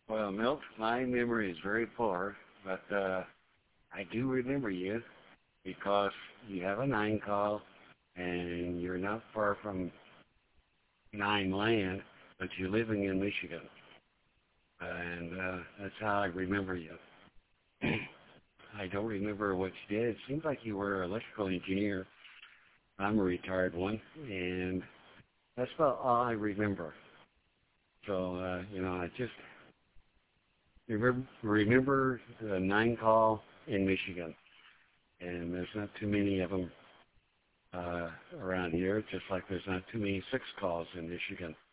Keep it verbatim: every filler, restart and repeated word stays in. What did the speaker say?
Well, Milt, my memory is very poor, but uh, I do remember you because you have a nine call, and you're not far from nine land, but you're living in Michigan, and uh, that's how I remember you. I don't remember what you did. It seems like you were an electrical engineer. I'm a retired one, and that's about all I remember. So, uh, you know, I just remember, remember the nine call in Michigan, and there's not too many of them uh, around here, just like there's not too many six calls in Michigan.